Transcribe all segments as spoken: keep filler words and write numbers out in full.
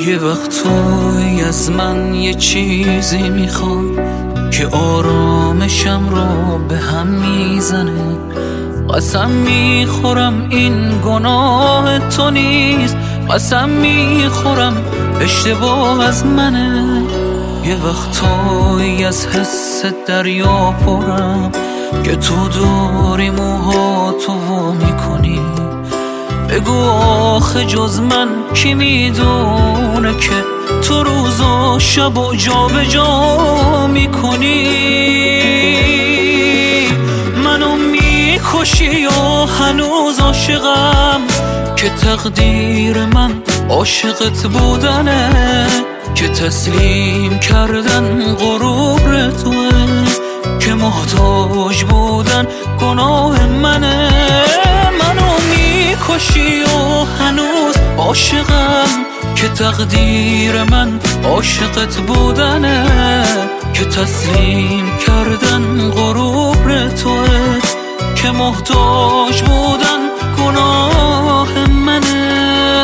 یه وقتایی از من یه چیزی میخوای که آرامشم رو به هم میزنه. قسم میخورم این گناه تو نیست، قسم میخورم اشتباه از منه. یه وقتایی از حس دریا پرم که تو داری موهاتو وا میکنی. بگو آخه جز من کی میدونه که تو روز و شب و جا به جا میکنی. منو میکشی و هنوز عاشقم که تقدیر من عاشقت بودنه، که تسلیم کردن غرور توه، که محتاج بودن گناه منه. منو میکشی و هنوز عاشقم که تقدیر من عاشقت بودنه، که تسلیم کردن غرور توه، که محتاج بودن گناه منه.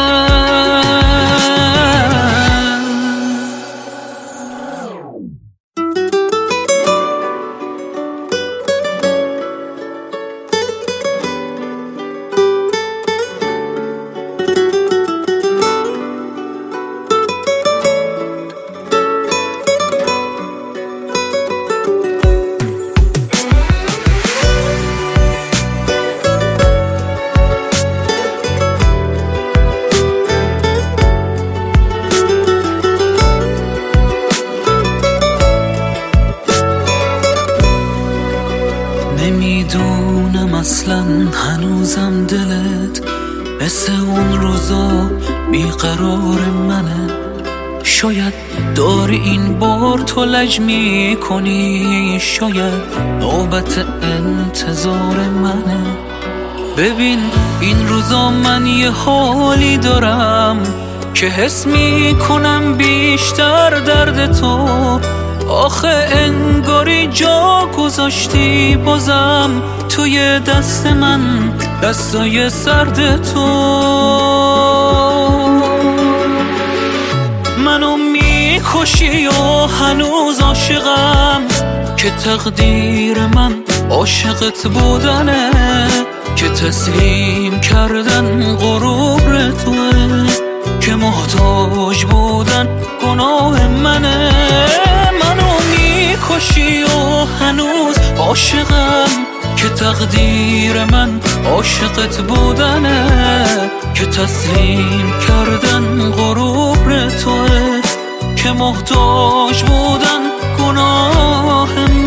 نمیدونم اصلا هنوزم دلت مثل اون روزا بیقرار منه. شاید داری این بار تو لج میکنی، شاید نوبت انتظار منه. ببین این روزا من یه حالی دارم که حس میکنم بیشتر درد تو. آخه انگاری جا گذاشتی بازم توی دست من دستای سرد تو. منو میکشی و هنوز عاشقم که تقدیر من عاشقت بودنه، که تسلیم کردن غرور توه، که محتاج بودن گناه منه. منو میکشی و هنوز عاشقم که تقدیر من عاشقت بودنه، که تسلیم کردن غرور توه، که محتاج بودن گناه منه.